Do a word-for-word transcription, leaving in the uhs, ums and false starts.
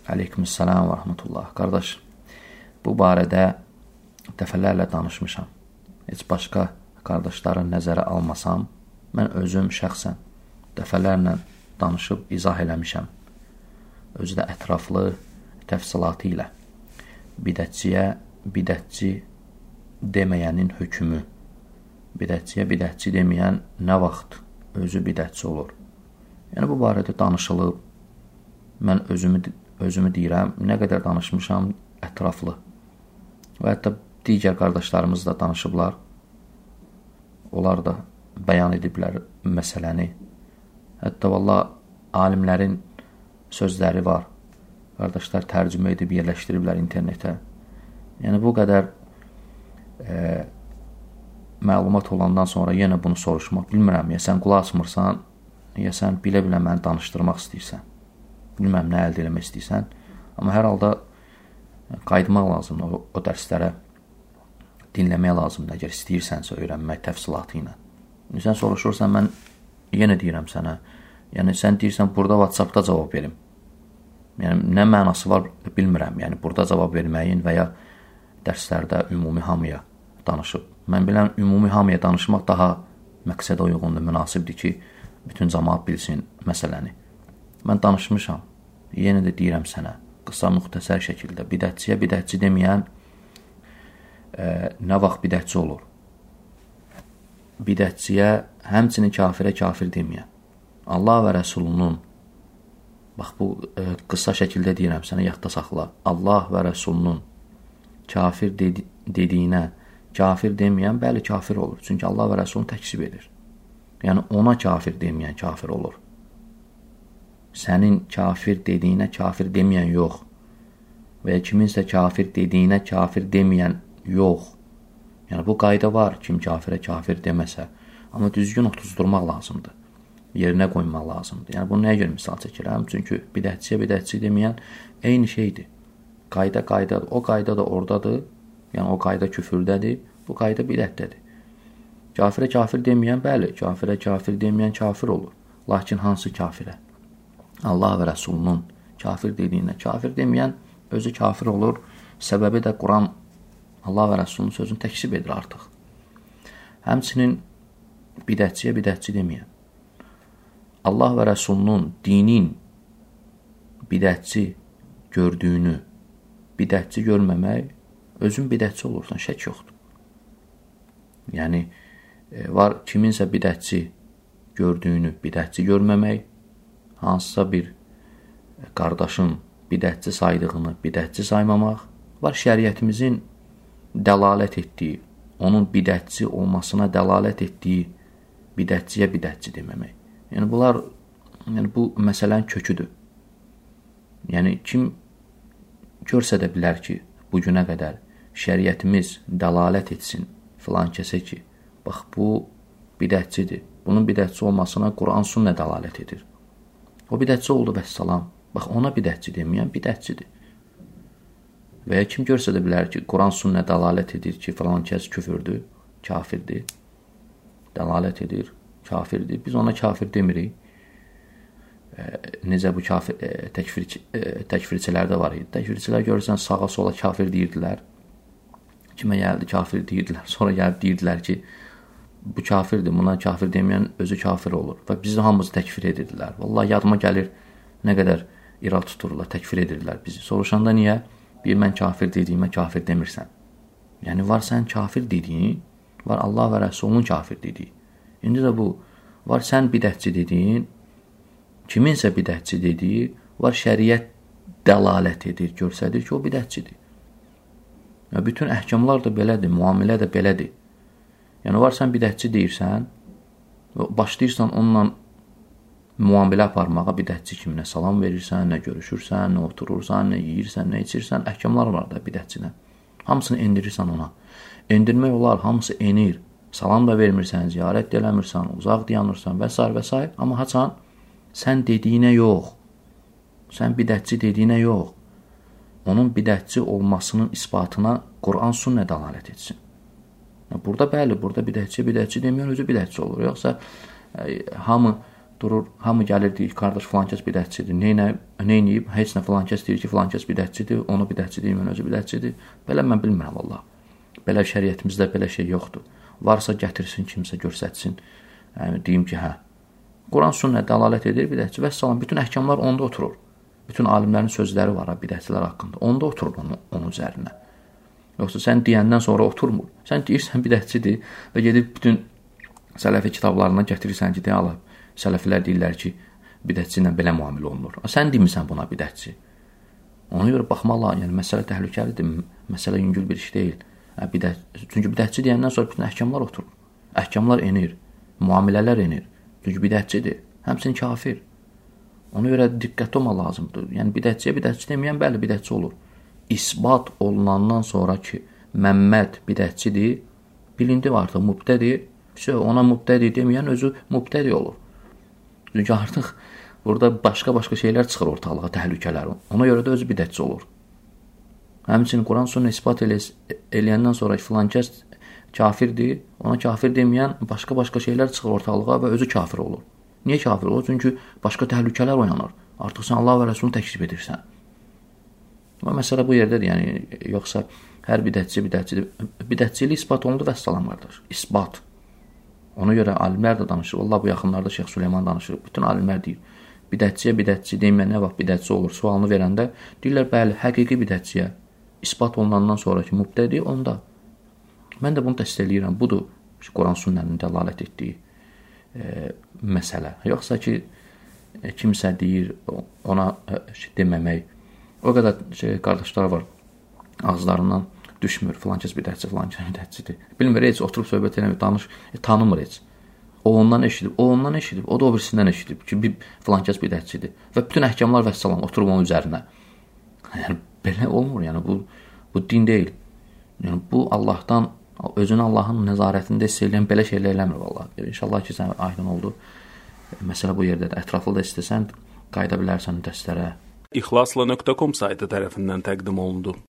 Aleykümselam və rahmetullah. Qardaş, bu barədə dəfələrlə danışmışam. Heç başqa qardaşları nəzərə almasam, mən özüm şəxsən dəfələrlə danışıb izah eləmişəm. Özü də ətraflı təfsilatı ilə. Bidətçiyə bidətçi deməyənin hökmü. Bidətçiyə bidətçi deməyən nə vaxt özü bidətçi olur? Yəni, bu barədə danışılıb. Mən özümü, özümü deyirəm, nə qədər danışmışam, ətraflı. Və hətta digər qardaşlarımız da danışıblar. Onlar da bəyan ediblər məsələni. Hətta valla alimlərin sözləri var. Qardaşlar tərcümə edib yerləşdiriblər internetə. Yəni, bu qədər e, məlumat olandan sonra yenə bunu soruşmaq, bilmirəm, ya sən qulaq asmırsan, ya sən bilə-bilə məni danışdırmaq istəyirsən. Bilməm, nə əldə eləmək istəyirsən. Amma hər halda qayıtmaq lazımdır o, o dərslərə, dinləmək lazımdır, əgər istəyirsənsə öyrənmək təfsilatı ilə. Sən soruşursan, mən yenə deyirəm sənə, yəni sən deyirsən, burada WhatsAppda cavab verim. Yəni, nə mənası var, bilmirəm. Yəni, burada cavab verməyin və ya dərslərdə ümumi hamıya danışıb. Mən bilən, ümumi hamıya danışmaq daha məqsədə uyğundur, münasibdir ki, bütün cəmaat bilsin məsələni. Mən danışmışam, yenə də deyirəm sənə, qısa müxtəsər şəkildə, bidətçiyə bidətçi deməyən e, nə vaxt bidətçi olur? Bidətçiyə, həmçinin kafirə kafir deməyən, Allah və Rəsulunun, bax bu e, qısa şəkildə deyirəm sənə, yadda saxla, Allah və Rəsulunun kafir dedi dediyinə kafir deməyən, bəli, kafir olur. Çünki Allah və Rəsulunu təksib edir. Yəni, ona kafir deməyən kafir olur. Sənin kafir dediyinə kafir deməyən yox. Və ya kiminsə kafir dediyinə kafir deməyən yox. Yəni, bu qayda var, kim kafirə kafir deməsə. Amma düzgün otuzdurmaq lazımdır. Yerinə qoymaq lazımdır. Yəni, bunu nəyə görə misal çəkirəm? Çünki bidətçiyə bidətçi deməyən eyni şeydir. Qayda qaydadır. O qayda da oradadır. Yəni, o qayda küfürdədir, bu qayda bidətdədir. Kafirə kafir deməyən, bəli, kafirə kafir deməyən kafir olur. Lakin hansı kafirə? Allah və Rəsulunun kafir dediyinə kafir deməyən özü kafir olur. Səbəbi də Quran Allah və Rəsulunun sözünü təksib edir artıq. Həmçinin bidətçiyə bidətçi deməyən. Allah və Rəsulunun dinin bidətçi gördüyünü bidətçi görməmək, özün bidətçi olursan, şək yoxdur. Yəni, var kiminsə bidətçi gördüyünü bidətçi görməmək, hansısa bir qardaşın bidətçi saydığını bidətçi saymamaq, var şəriətimizin dəlalət etdiyi, onun bidətçi olmasına dəlalət etdiyi bidətçiyə bidətçi deməmək. Yəni, bunlar, yəni, bu məsələnin köküdür. Yəni, kim görsə də bilər ki, bugünə qədər şəriətimiz dəlalət etsin filan kəsə ki, bax, bu bidətçidir. Bunun bidətçi olmasına Quran sünnə dəlalət edir. O bidətçi oldu, vəssalam. Bax, ona bidətçi deməyən bidətçidir. Və ya kim görsə də bilər ki, Quran sünnə dəlalət edir ki, filan kəs küfürdür, kafirdir. Dəlalət edir, kafirdir. Biz ona kafir demirik. E, necə bu kafir, e, təkfir, e, təkfirçilərdə var idi. Təkfirçilər görürsən, sağa sola kafir deyirdilər. Kimə gəldi kafir deyirdilər. Sonra gəlib deyirdilər ki, bu kafirdir, buna kafir deməyən özü kafir olur. Və bizi hamımızı təkfir edirdilər. Vallahi yadıma gəlir, nə qədər irad tuturlar, təkfir edirdilər bizi. Soruşanda niyə? Bir, mən kafir dediyimə kafir demirsən. Yəni, var sən kafir dediyin, var Allah və Rəsulunun kafir dediyi. İndi də bu, var sən bidətçi dediyin, kiminsə bidətçi dediyi, var şəriət dəlalət edir, görsədir ki, o bidətçidir. Yəni, bütün əhkamlar da belədir, müamilə də belədir. Yəni, var sən bidətçi deyirsən, başlayırsan onunla müamilə aparmağa, bidətçi kiminə salam verirsən, nə görüşürsən, nə oturursan, nə yeyirsən, nə içirsən, əhkamlar var da bidətçinə. Hamısını endirirsən ona. Endirmək olar, hamısı enir. Salam da vermirsən, ziyarət də eləmirsən, uzaq dayanırsan və s. və s. Amma haçan, sən dediyinə yox, sən bidətçi dediyinə yox, onun bidətçi olmasının isbatına Quran sünnə dəlalət etsin. Burada bəli, burada bidətçi, bidətçi deməyən özü bidətçi olur. Yoxsa e, hamı durur, hamı gəlir deyir, qardaş filan kəs bidətçidir. Neynə, neynəyib? Heç nə filan kəs deyir ki, filan kəs bidətçidir, onu bidətçi deyir, mən özü bidətçidir. Belə mən bilmirəm vallah. Belə şəriətimizdə belə şey yoxdur. Varsa gətirsin kimsə göstərsin. Yəni deyim ki, hə. Quran sünnə dəlalət edir bidətçi və salam. Bütün əhkamlar onda oturur. Bütün alimlərin sözləri var ha bidətçilər haqqında. Onda oturur onun, onun üzərinə. Yoxsa sən deyəndən sonra oturmur. Sən deyirsən bidətçidir və gedib bütün sələfi kitablarından gətirirsən ki, deyə alıb. Sələfilər deyirlər ki, bidətçi ilə belə müamilə olunur. Sən demirsən buna bidətçi. Ona görə baxmaq lazım. Yəni məsələ təhlükəlidir. Məsələ yüngül bir iş deyil. Yəni, bidət, çünki bidətçi deyəndən sonra bütün əhkamlar oturur. Əhkamlar enir. Müamilələr enir. Çünki bidətçidir. Həmçinin kafir. Ona görə diqqətli olmaq lazımdır. Yəni bidətçiyə bidətçi deməyən bəli bidətçi olur. İsbat olunandan sonra ki, Məmməd bidətçidir, bilindi artıq mübtədi, ona mübtədi deməyən özü mübtədi olur. Çünki artıq burada başqa-başqa şeylər çıxır ortalığa, təhlükələr. Ona görə də özü bidətçi olur. Həmçinin Quran sünnə isbat eləyəndən sonra filan kəs kafirdir, ona kafir deməyən başqa-başqa şeylər çıxır ortalığa və özü kafir olur. Niyə kafir olur? Çünki başqa təhlükələr oyanır. Artıq sən Allah və Rəsulunu təkzib edirsən. Və məsələ bu yerdədir, yəni yoxsa hər bidətçi bidətçidir. Bidətçilik isbat olundu və salam qardaş. İsbat. Ona görə alimlər də danışır. Allah bu yaxınlarda Şeyx Süleyman danışır. Bütün alimlər deyir. Bidətçiyə bidətçi deməyən nə vaxt bidətçi olur? Sualını verəndə deyirlər, bəli, həqiqi bidətçiyə isbat olunandan sonraki mübtədi onda. Mən də bunu təsdiqləyirəm. Budur Quran sünnənin dəlalət etdiyi e, məsələ. Yoxsa ki, e, kimsə deyir, ona e, deməmək. O qədər şey, qardaşlar var, ağızlarından düşmür, filan kəs bidətçi, filan kəs bidətçidir. Bilmir, heç oturub söhbət eləmir, danış, e, tanımır heç. O ondan eşidib, o ondan eşidib, o da o birisindən eşidib ki, bir filan kəs bidətçidir. Və bütün əhkamlar və salam oturub onun üzərinə. Yəni, belə olmur, yəni bu, bu din deyil. Yəni, bu Allahdan, özünü Allahın nəzarətində hiss edən belə şeylər eləmir vallahi. İnşallah ki, sən aydın oldu. Məsələ bu yerdədir. Ətraflı da istəsən, qayıda bilərsən dəstlərə. İxlasla nöqtə com saytı tərəfindən təqdim olundu.